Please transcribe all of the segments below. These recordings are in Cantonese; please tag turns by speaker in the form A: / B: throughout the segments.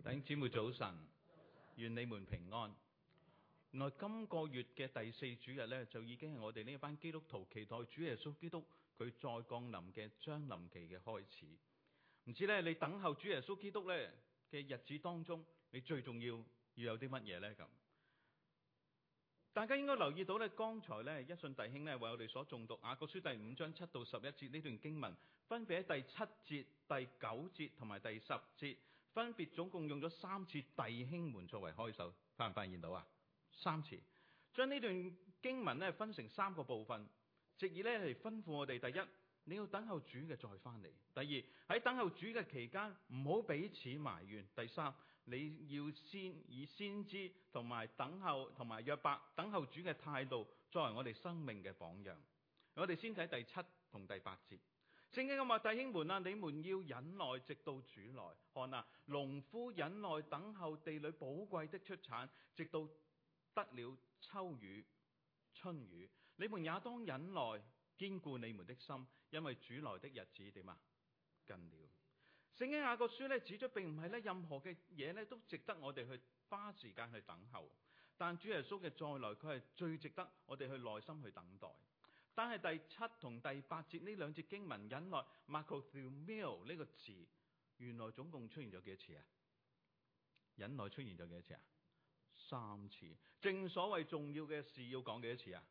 A: 弟兄姊妹早晨，願你們平安。原來今個月嘅第4主日呢，就已經係我哋呢班基督徒期待主耶穌基督佢再降臨嘅將臨期嘅開始。唔知呢，你等候主耶穌基督呢嘅日子當中，你最重要有啲乜嘢呢？咁大家應該留意到呢，剛才呢一信弟兄呢為我哋所誦讀雅各書第5章7到11節呢段經文，分別喺第7節、第9節同埋第10節，分別總共用咗3次弟兄們作為開首，發唔發現到啊？3次，將呢段經文呢分成3個部分，藉以呢嚟吩咐我哋：第一，你要等候主嘅再翻嚟；第二，喺等候主嘅期間唔好彼此埋怨；第三，你要先以先知同埋等候同埋約伯等候主嘅態度作為我哋生命嘅榜樣。我哋先睇第7同第8節。聖經咁話：弟兄們啊，你們要忍耐，直到主來。看啊，農夫忍耐等候地裏寶貴的出產，直到得了秋雨、春雨。你們也當忍耐，堅固你們的心，因為主來的日子點啊？近了。聖經雅各書指出，並唔係任何嘅嘢都值得我哋去花時間去等候，但主耶穌嘅再來，佢係最值得我哋去耐心去等待。但係第7同第8節呢兩節經文，忍耐 makrothumio 呢個字，原來總共出現咗幾多次啊？忍耐出現咗幾多次啊？3次。正所謂重要嘅事要講幾多次啊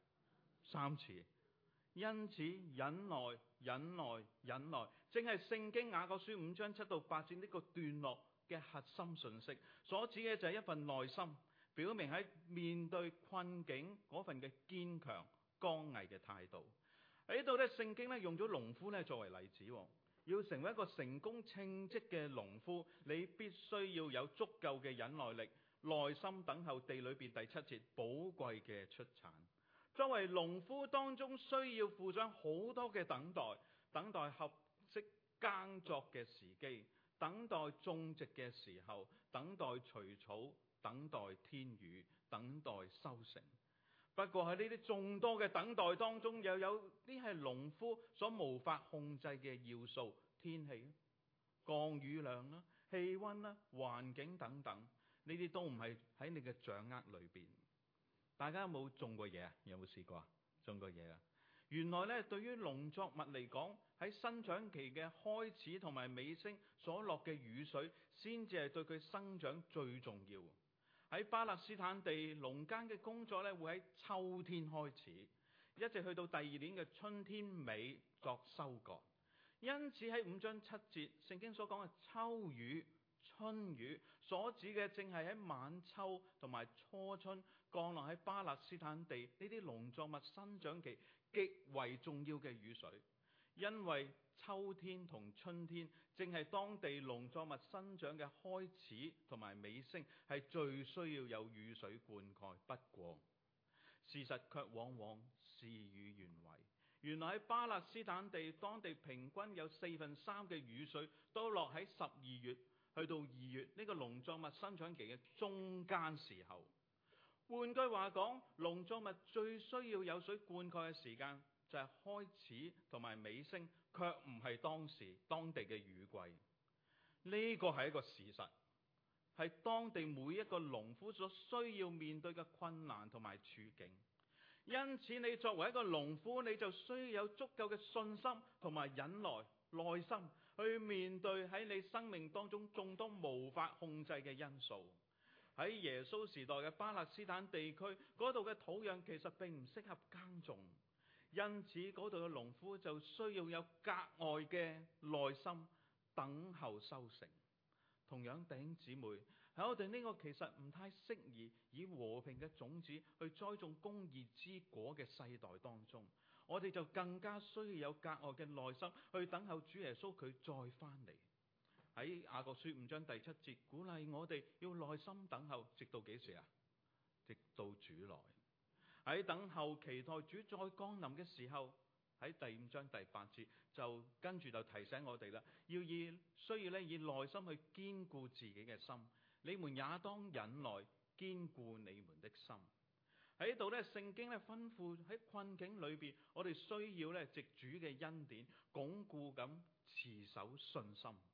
A: ？3次。因此忍耐、忍耐、忍耐，正係聖經雅各書5章7到8節呢個段落嘅核心信息，所指嘅就係一份耐心，表明喺面對困境嗰份嘅堅強剛毅嘅態度。喺呢度咧，聖經用咗農夫作為例子，要成為一個成功稱職嘅農夫，你必須要有足夠嘅忍耐力，耐心等候地裏邊第7節寶貴嘅出產。作為農夫當中，需要付上好多嘅等待，等待合適耕作嘅時機，等待種植嘅時候，等待除草，等待天雨，等待收成。不過喺呢啲眾多嘅等待當中，又有啲係農夫所無法控制嘅要素，天氣、降雨量啦、氣溫啦、環境等等，呢啲都唔係喺你嘅掌握裏邊。大家有冇種過嘢啊？有冇試過啊？種過嘢啊？原來呢，對於農作物嚟講，喺生長期嘅開始同埋尾聲所落嘅雨水，先至係對佢生長最重要。喺巴勒斯坦地，農耕嘅工作呢，會喺秋天開始，一直去到第2年嘅春天尾作收割。因此喺5章7節，聖經所講嘅秋雨、春雨所指嘅正係喺晚秋同埋初春降落喺巴勒斯坦地呢啲農作物生長期極為重要嘅雨水，因為秋天同春天正係當地農作物生長嘅開始同埋尾聲，係最需要有雨水灌溉。不過事實卻往往事與願違，原來喺巴勒斯坦地，當地平均有3/4嘅雨水都落喺12月去到2月呢個農作物生長期嘅中間時候。換句話講，農作物最需要有水灌溉嘅時間就係開始同埋尾聲，卻唔係當地嘅雨季。呢個係一個事實，係當地每一個農夫所需要面對嘅困難同埋處境。因此你作為一個農夫，你就需要有足夠嘅信心同埋忍耐、耐心去面對喺你生命當中眾多無法控制嘅因素。喺耶穌時代嘅巴勒斯坦地區嗰度嘅土壤其實並唔適合耕種，因此嗰度嘅農夫就需要有格外嘅耐心等候收成。同樣，弟兄姊妹，喺我哋呢個其實唔太適宜以和平嘅種子去栽種公義之果嘅世代當中，我哋就更加需要有格外嘅耐心去等候主耶穌佢再翻嚟。喺雅各書5章第7節鼓勵我哋要耐心等候，直到幾時啊？直到主來。喺等候期待主再降臨嘅時候，喺第5章第8節就跟住就提醒我哋啦，需要以耐心去堅固自己嘅心。你們也當忍耐，堅固你們的心。喺呢度咧，聖經咧吩咐喺困境裏邊，我哋需要咧藉主嘅恩典，鞏固咁持守信心。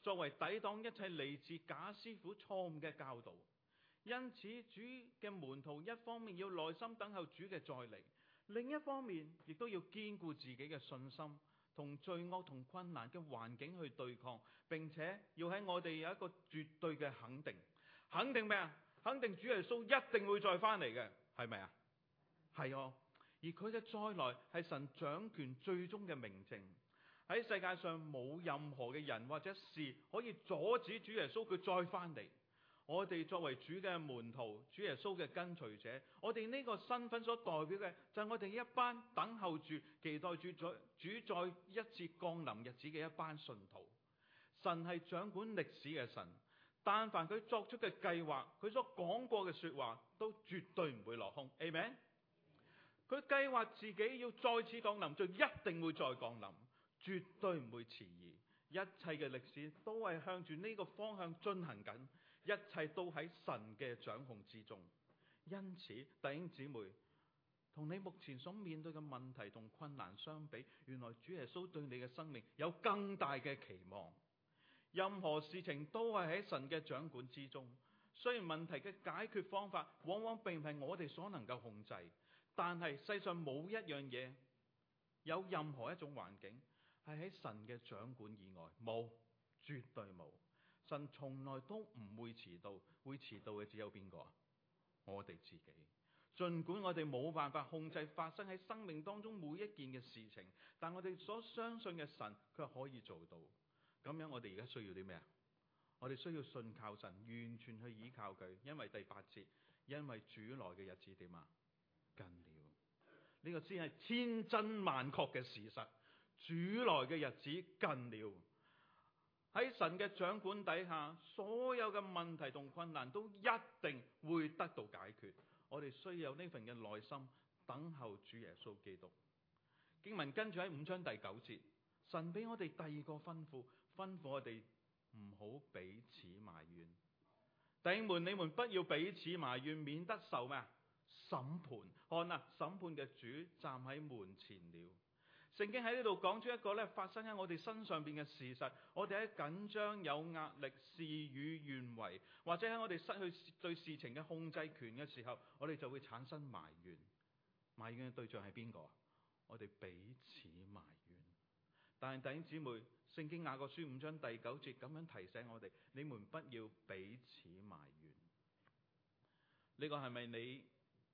A: 作為抵擋一切嚟自假師傅錯誤嘅教導。因此，主嘅門徒一方面要耐心等候主嘅再嚟，另一方面亦都要堅固自己嘅信心，同罪惡同困難嘅環境去對抗，並且要喺我哋有一個絕對嘅肯定。肯定咩啊？肯定主耶穌一定會再翻嚟嘅，係咪啊？係哦。而佢嘅再來係神掌權最終嘅明證。喺世界上冇任何嘅人或者事可以阻止主耶穌佢再翻嚟。我哋作為主嘅門徒，主耶穌嘅跟隨者，我哋呢個身份所代表嘅就係我哋一班等候住、期待住主再一次降臨日子嘅一班信徒。神係掌管歷史嘅神，但凡佢作出嘅計劃，佢所講過嘅說話，都絕對唔會落空。阿們。佢計劃自己要再次降臨，就一定會再降臨，絕對唔會遲疑。一切嘅歷史都係向住呢個方向進行緊，一切都喺神嘅掌控之中。因此，弟兄姊妹，同你目前所面對嘅問題同困難相比，原來主耶穌對你嘅生命有更大嘅期望。任何事情都係喺神嘅掌管之中。雖然問題嘅解決方法往往並唔係我哋所能夠控制，但係世上冇一樣嘢，有任何一種環境係喺神嘅掌管以外，冇，絕對冇。神從來都唔會遲到，會遲到嘅只有邊個啊？我哋自己。儘管我哋冇辦法控制發生喺生命當中每一件嘅事情，但我哋所相信嘅神卻可以做到。咁樣我哋而家需要啲咩啊？我哋需要信靠神，完全去依靠佢。因為第8節，因為主來嘅日子點啊？近了。呢個先係千真萬確嘅事實。主來嘅日子近了。喺神嘅掌管底下，所有嘅問題同困難都一定會得到解決。我哋需要有呢份嘅耐心，等候主耶穌基督。經文跟住喺5章第9節，神俾我哋第二個吩咐，吩咐我哋唔好彼此埋怨。弟兄們，你們不要彼此埋怨，免得受咩啊？審判。看啊，審判嘅主站喺門前了。聖經喺呢度講出一個發生喺我哋身上邊嘅事實。我哋喺緊張、有壓力、事與願違，或者喺我哋失去對事情嘅控制權嘅時候，我哋就會產生埋怨。埋怨嘅對象係邊個啊？我哋彼此埋怨。但係弟兄姊妹，聖經雅各書5章第9節咁樣提醒我哋：你們不要彼此埋怨。呢個係咪你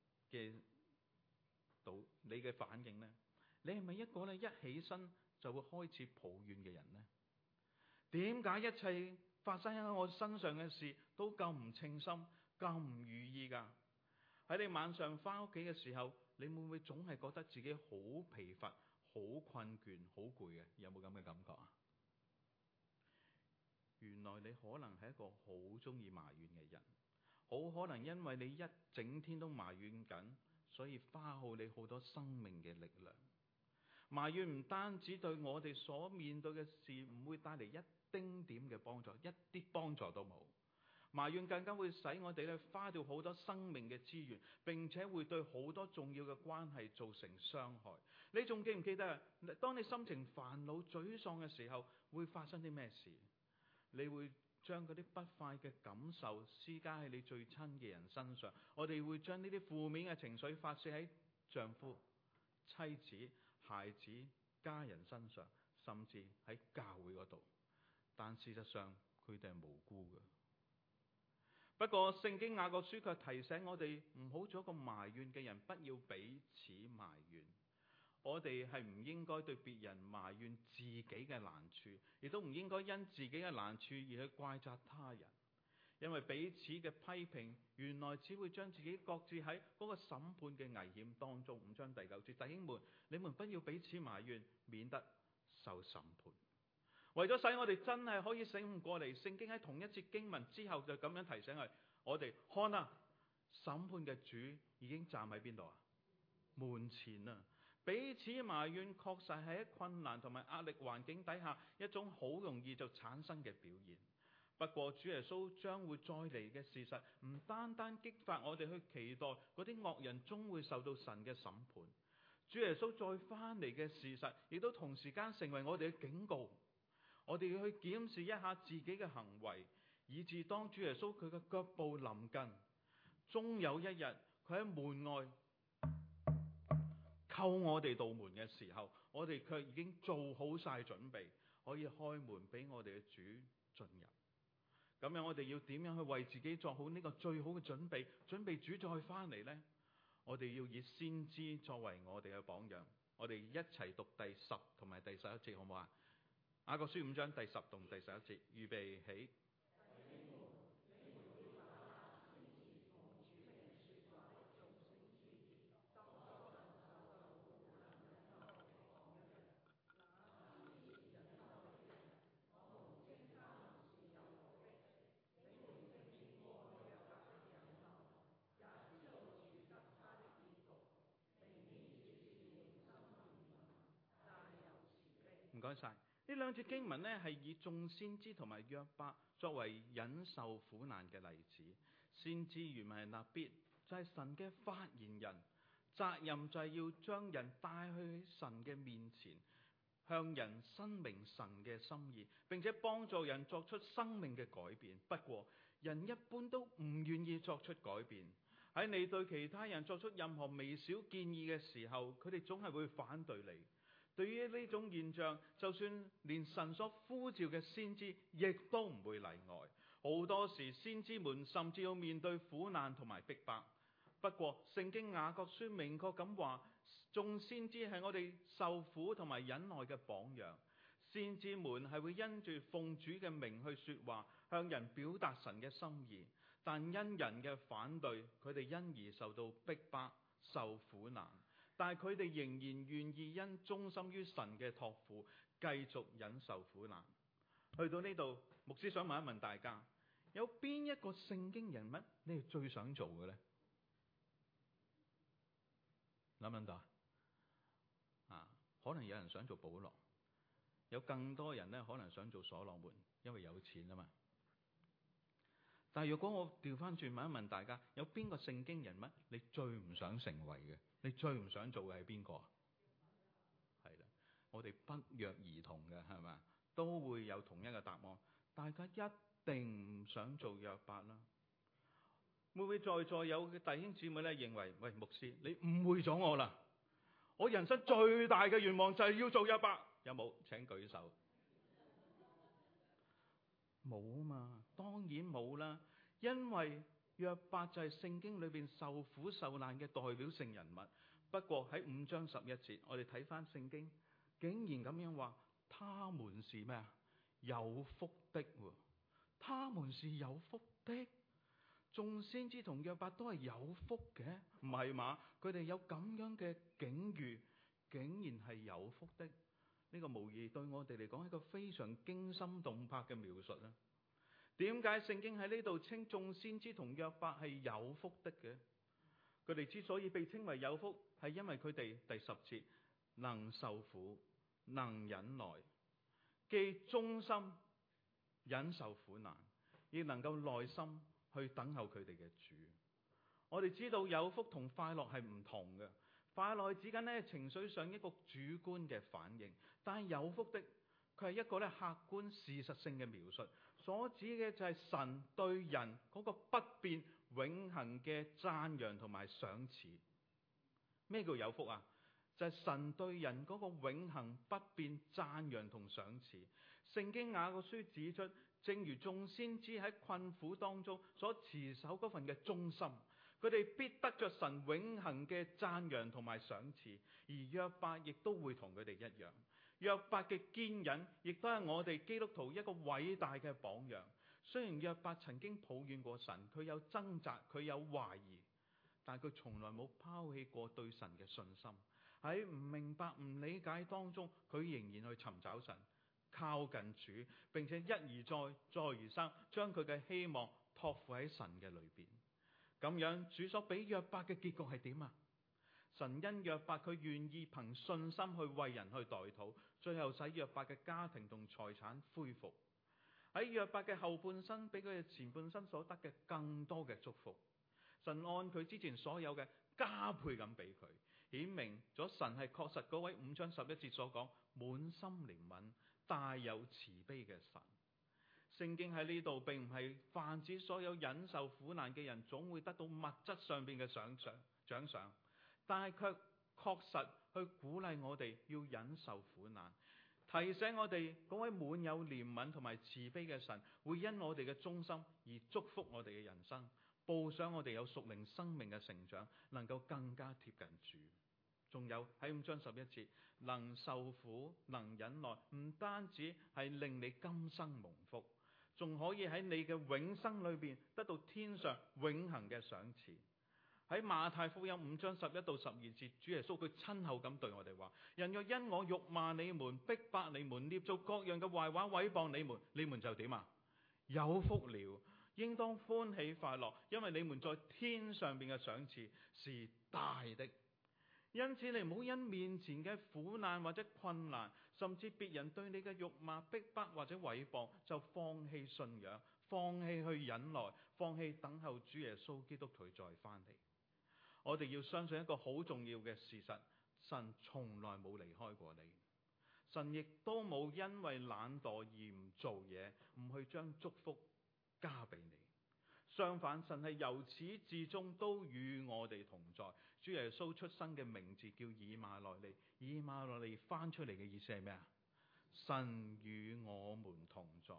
A: 嘅反應呢？你係咪一個一起身就會開始抱怨嘅人呢？點解一切發生喺我身上嘅事都咁唔稱心、咁唔如意㗎？喺你晚上翻屋企嘅時候，你會唔會總係覺得自己好疲乏、好困倦、好攰嘅？有冇咁嘅感覺啊？原來你可能係一個好中意埋怨嘅人，好可能因為你一整天都埋怨緊，所以花耗你好多生命嘅力量。埋怨唔單止對我哋所面對嘅事唔會帶嚟一丁點嘅幫助，一啲幫助都冇。埋怨更加會使我哋花掉好多生命嘅資源，並且會對好多重要嘅關係造成傷害。你仲記唔記得啊？當你心情煩惱、沮喪嘅時候，會發生啲咩事？你會將嗰啲不快嘅感受施加喺你最親嘅人身上。我哋會將呢啲負面嘅情緒發洩喺丈夫、妻子、孩子、家人身上，甚至喺教會嗰度。但事實上佢哋係無辜嘅。不過聖經雅各書卻提醒我哋唔好做一個埋怨嘅人，不要彼此埋怨。我哋係唔應該對別人埋怨自己嘅難處，亦都唔應該因自己嘅難處而去怪責他人。因為彼此嘅批評原來只會將自己擱置喺嗰個審判嘅危險當中。5章第9節，弟兄們，你們不要彼此埋怨，免得受審判。為咗使我哋真係可以醒悟過嚟，聖經喺同一節經文之後就咁樣提醒我哋：看啊，審判嘅主已經站喺邊度啊？門前啊！彼此埋怨確實係喺困難同埋壓力環境底下一種好容易就產生嘅表現。不過主耶穌將會再嚟嘅事實，唔單單激發我哋去期待嗰啲惡人終會受到神嘅審判，主耶穌再翻嚟嘅事實，亦都同時間成為我哋嘅警告。 我哋要去檢視一下自己嘅行為，以致當主耶穌佢嘅腳步臨近，終有一日佢喺門外叩我哋道門嘅時候，我哋卻已經做好晒準備，可以開門俾我哋嘅主進入。咁樣我哋要點樣去為自己做好呢個最好嘅準備，準備主再翻嚟呢？我哋要以先知作為我哋嘅榜樣，我哋一齊讀第10同埋第11節好唔好啊？雅各書5章第10同第11節，預備起。唔該晒。呢兩節經文呢，係以眾先知同埋約伯作為忍受苦難嘅例子。先知原文係納必，就係神嘅發言人，責任就係要將人帶去神嘅面前，向人申明神嘅心意，並且幫助人作出生命嘅改變。不過人一般都唔願意作出改變。喺你對其他人作出任何微小建議嘅時候，佢哋總係會反對你。對於呢種現象，就算連神所呼召嘅先知，亦都唔會例外。好多時先知們甚至要面對苦難同埋逼迫。不過聖經雅各書明確咁話，眾先知係我哋受苦同埋忍耐嘅榜樣。先知們係會因住奉主嘅名去說話，向人表達神嘅心意。但因人嘅反對，佢哋因而受到逼迫、受苦難。但係佢哋仍然願意因忠心於神嘅託付，繼續忍受苦難。去到呢度，牧師想問一問大家，有邊一個聖經人物你係最想做嘅呢？諗唔諗到啊？可能有人想做保羅，有更多人呢可能想做所羅門，因為有錢啊嘛。但係如果我調翻轉問一問大家，有邊個聖經人物你最唔想成為嘅？你最唔想做嘅係邊個啊？係啦，我哋不約而同嘅係咪？都會有同一個答案。大家一定唔想做約伯啦。會唔會在座有嘅弟兄姊妹咧認為，喂，牧師，你誤會咗我啦！我人生最大嘅願望就係要做約伯。有冇？請舉手。冇啊嘛，當然冇啦。因為約伯就係聖經裏邊受苦受難嘅代表性人物。不過喺5章11節，我哋睇翻聖經，竟然咁樣話，他們是咩啊？有福的喎，他們是有福的。眾先知同約伯都係有福嘅，唔係嘛？佢哋有咁樣嘅境遇，竟然係有福的。呢個無疑對我哋嚟講係一個非常驚心動魄嘅描述啦。點解聖經喺呢度稱眾先知同約伯係有福的嘅？佢哋之所以被稱為有福，係因為佢哋第10節能受苦、能忍耐，既忠心忍受苦難，亦能夠耐心去等候佢哋嘅主。我哋知道有福同快樂係唔同嘅。快樂係指緊咧情緒上一個主觀嘅反應，但係有福的佢係一個咧客觀事實性嘅描述，所指嘅就係神對人嗰個不變永恆嘅讚揚同埋賞賜。咩叫有福啊？就係神對人嗰個永恆不變讚揚同賞賜。聖經雅各書指出，正如眾先知喺困苦當中所持守嗰份嘅忠心，佢哋必得着神永恆嘅讚揚同埋賞賜。而約伯亦都會同佢哋一樣。約伯嘅堅忍亦都係我哋基督徒一個偉大嘅榜樣。雖然約伯曾經抱怨過神，佢有掙扎，佢有懷疑，但佢從來冇拋棄過對神嘅信心。喺唔明白、唔理解當中，佢仍然去尋找神，靠近主，並且一而再、再而三將佢嘅希望託付喺神嘅裏邊。咁樣主所俾約伯嘅結局係點啊？神因約伯佢願意憑信心去為人去代禱，最後使約伯嘅家庭同財產恢復。喺約伯嘅後半生比佢嘅前半生所得嘅更多嘅祝福。神按佢之前所有嘅加倍咁俾佢，顯明咗神係確實嗰位5章11節所講滿心憐憫、 大有慈悲嘅神。聖經喺呢度並唔係泛指所有忍受苦難嘅人總會得到物質上邊嘅獎賞，但係卻確實去鼓勵我哋要忍受苦難，提醒我哋嗰位滿有憐憫同埋慈悲嘅神會因我哋嘅忠心而祝福我哋嘅人生，報賞我哋有屬靈生命嘅成長，能夠更加貼近主。仲有喺5章11節，能受苦能忍耐，唔單止係令你今生蒙福，仲可以喺你嘅永生裏邊得到天上永恆嘅賞賜。喺馬太福音5章11到12節，主耶穌佢親口咁對我哋話：人若因我辱罵你們、逼迫你們、捏造各樣嘅壞話毀謗你們，你們就點啊？有福了，應當歡喜快樂，因為你們在天上邊嘅賞賜是大的。因此你唔好因面前嘅苦難或者困難，甚至別人對你嘅辱罵、逼迫或者毀謗，就放棄信仰，放棄去忍耐，放棄等候主耶穌基督佢再翻嚟。我哋要相信一個好重要嘅事實，神從來冇離開過你，神亦都冇因為懶惰而唔做嘢，唔去將祝福加俾你。相反，神係由始至終都與我哋同在。主耶穌出生嘅名字叫以馬內利，以馬內利翻出嚟嘅意思係咩啊？神與我們同在。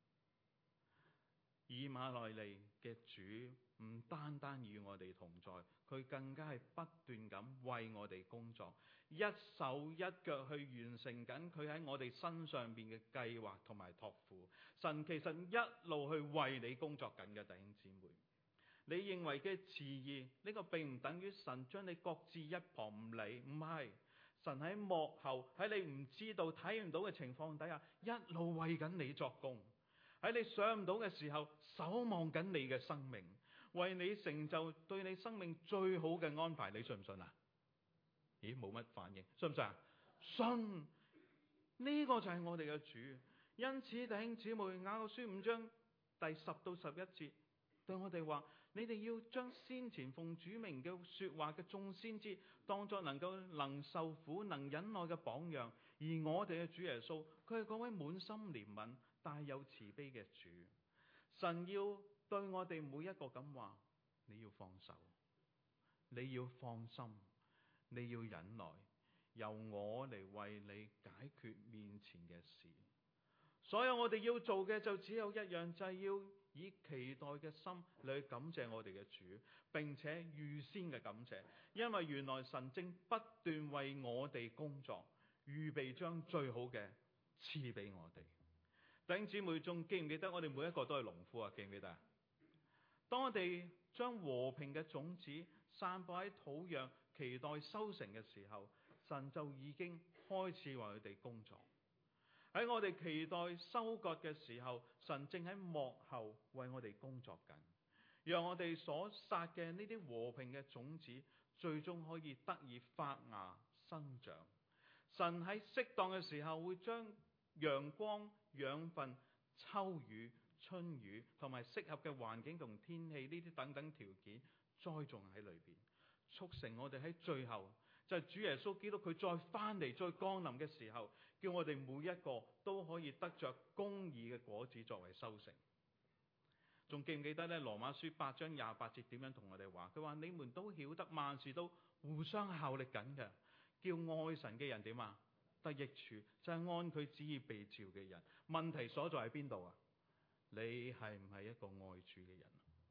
A: 以馬內利嘅主唔單單與我哋同在，佢更加係不斷咁為我哋工作，一手一腳去完成緊佢喺我哋身上邊嘅計劃同埋託付。神其實一路去為你工作緊嘅，弟兄姊妹。你認為嘅遲疑，呢個並唔等於神將你擱置一旁唔理，唔係。神喺幕後，喺你唔知道睇唔到嘅情況底下，一路為緊你作工。喺你想唔到嘅時候，守望緊你嘅生命，為你成就對你生命最好嘅安排。你信唔信啊？咦，冇乜反應，信唔信啊？信。呢個就係我哋嘅主。因此弟兄姊妹，雅各書5章第10到11節對我哋話：你哋要將先前奉主名嘅說話嘅眾先知當作能受苦能忍耐嘅榜樣。而我哋嘅主耶穌，佢係嗰位滿心憐憫大有慈悲嘅主。神要對我哋每一個咁話：你要放手，你要放心，你要忍耐，由我嚟為你解決面前嘅事。所有我哋要做嘅就只有一樣，就係要以期待嘅心嚟去感謝我哋嘅主，並且預先嘅感謝，因為原來神正不斷為我哋工作，預備將最好嘅賜俾我哋。弟兄姊妹，仲記唔記得我哋每一個都係農夫啊？記唔記得啊？當我哋將和平嘅種子散播喺土壤，期待收成嘅時候，神就已經開始為佢哋工作。喺我哋期待收割嘅時候，神正喺幕後為我哋工作緊，讓我哋所撒嘅呢啲和平嘅種子，最終可以得以發芽生長。神喺適當嘅時候會將陽光、養分、秋雨、春雨同埋適合嘅環境同天氣呢啲等等條件栽種喺裏邊，促成我哋喺最後就係主耶穌基督佢再翻嚟再降臨嘅時候，叫我哋每一個都可以得着公義嘅果子作為收成。仲記唔記得咧？羅馬書8章28節點樣同我哋話？佢話你們都曉得萬事都互相效力緊嘅，叫愛神嘅人點啊？得益處，就係按佢旨意被召嘅人。問題所在喺邊度啊？你係唔係一個愛主嘅人？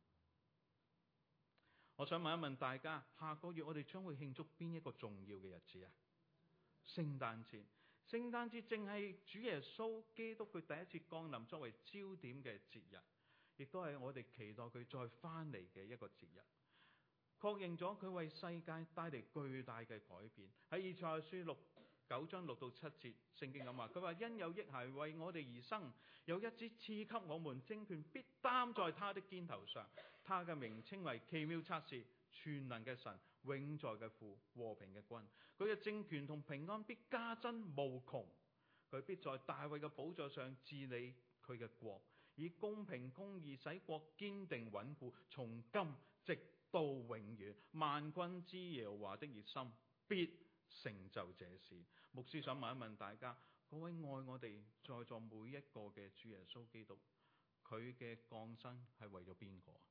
A: 我想問一問大家，下個月我哋將會慶祝邊一個重要嘅日子啊？聖誕節。聖誕節正係主耶穌基督佢第一次降臨作為焦點嘅節日，亦都係我哋期待佢再翻嚟嘅一個節日。確認咗佢為世界帶嚟巨大嘅改變。喺以賽亞書9章6到7節，聖經咁話：佢話因有嬰孩為我哋而生，有一子賜給我們，政權必擔在他的肩頭上。他嘅名稱為奇妙策士、全能嘅神、永在嘅父、和平嘅君。佢嘅政權同平安必加增無窮。佢必在大衛嘅寶座上治理佢嘅國，以公平公義使國堅定穩固，從今直到永遠。萬軍之耶和華的熱心必成就這事。牧師想問一問大家， 嗰位愛我哋在座每一個嘅主耶穌基督，佢嘅降生係為咗邊個？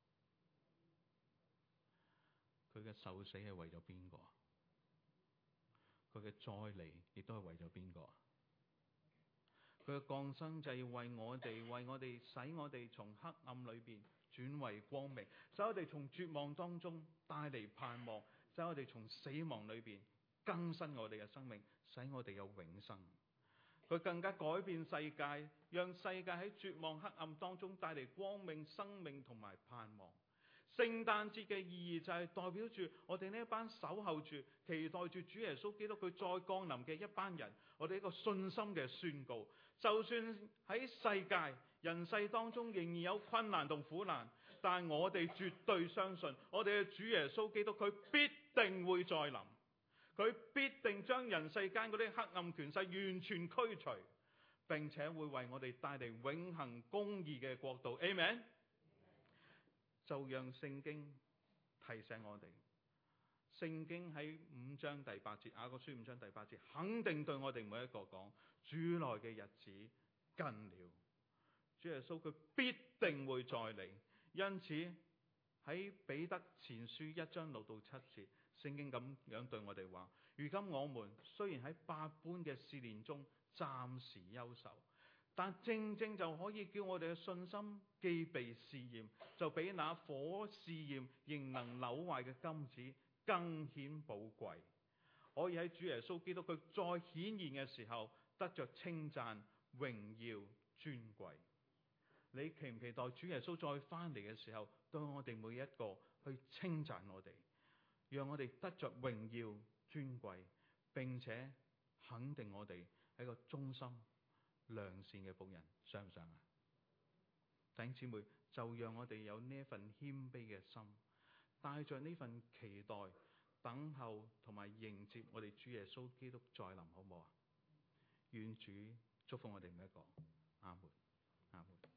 A: 佢嘅受死係為咗邊個？佢嘅再嚟亦都係為咗邊個？佢嘅降生就係要為我哋使我哋從黑暗裏邊轉為光明，使我哋從絕望當中帶嚟盼望，使我哋從死亡裏邊更新我哋嘅生命，使我哋有永生。佢更加改變世界，讓世界喺絕望黑暗當中帶嚟光明、生命同埋盼望。聖誕節嘅意義就係代表住我哋呢一班守候住、期待住主耶穌基督佢再降臨嘅一班人，我哋一個信心嘅宣告。就算喺世界人世當中仍然有困難同苦難，但我哋絕對相信我哋嘅主耶穌基督佢必定會再臨，佢必定將人世間嗰啲黑暗權勢完全驅除，並且會為我哋帶嚟永恆公義嘅國度。Amen。就讓聖經提醒我哋，聖經喺5章第8節，雅各書5章第8節，肯定對我哋每一個講，主來嘅日子近了，主耶穌佢必定會再嚟。因此喺彼得前書1章6到7節，聖經咁樣對我哋話：如今我們雖然喺百般嘅試煉中暫時憂愁，但正正就可以叫我哋嘅信心既被試驗，就比那火試驗仍能朽壞嘅金子更顯寶貴，可以喺主耶穌基督佢再顯現嘅時候得着稱讚、榮耀、尊貴。你期唔期待主耶穌再翻嚟嘅時候，對我哋每一個去稱讚我哋，讓我哋得着榮耀、尊貴，並且肯定我哋係個忠心良善嘅僕人，想唔想啊？弟兄姊妹，就讓我哋有呢一份謙卑嘅心，帶着呢份期待，等候同埋迎接我哋主耶穌基督再臨，好唔好啊？願主祝福我哋每一個。阿門，阿門。